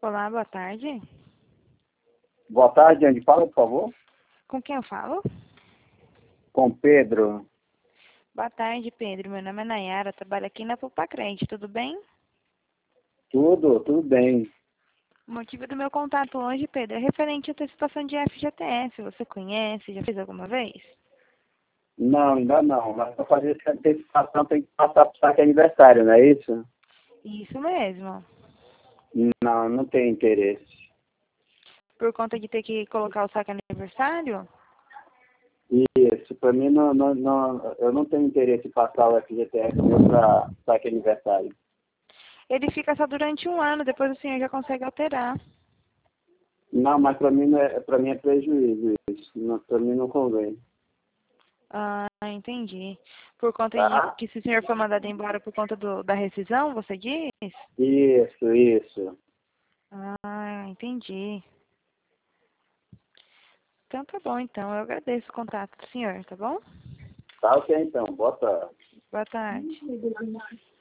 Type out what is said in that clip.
Olá, boa tarde. Boa tarde, onde fala, por favor? Com quem eu falo? Com Pedro. Boa tarde, Pedro. Meu nome é Nayara, trabalho aqui na Pupacred, tudo bem? Tudo bem. O motivo do meu contato hoje, Pedro, é referente à tua situação de FGTS. Você conhece? Já fez alguma vez? Não, ainda não. Mas para fazer essa antecipação tem que passar para o saque aniversário, não é isso? Isso mesmo. Não, não tenho interesse. Por conta de ter que colocar o saque aniversário? Isso, para mim eu não tenho interesse em passar o FGTS meu para saque aniversário. Ele fica só durante um ano, depois o senhor já consegue alterar. Não, mas para mim, para mim é prejuízo isso. Para mim não convém. Ah, entendi. Por conta de Tá? que se o senhor for mandado embora por conta da rescisão, você diz? Isso. Ah, entendi. Então tá bom, então. Eu agradeço o contato do senhor, tá bom? Tá ok então. Boa tarde. Boa tarde.